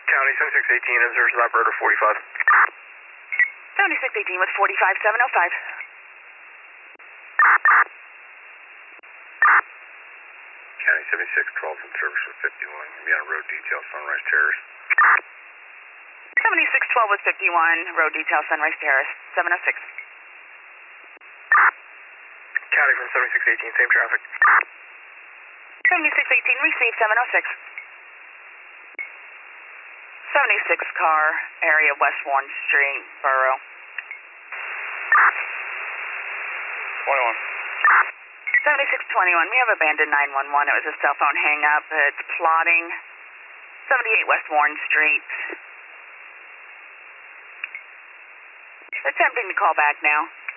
County 7618, observes operator 45. 7618 with 45705. County 7612 in service with 51. Be on road detail, Sunrise Terrace. 7612 with 51, road detail, Sunrise Terrace, 706. County from 7618, same traffic. 7618, received, 706. 76 car, area West Warren Street, Borough. 21. 7621, we have abandoned 911. It was a cell phone hang up. It's plotting 78 West Warren Street. Attempting to call back now.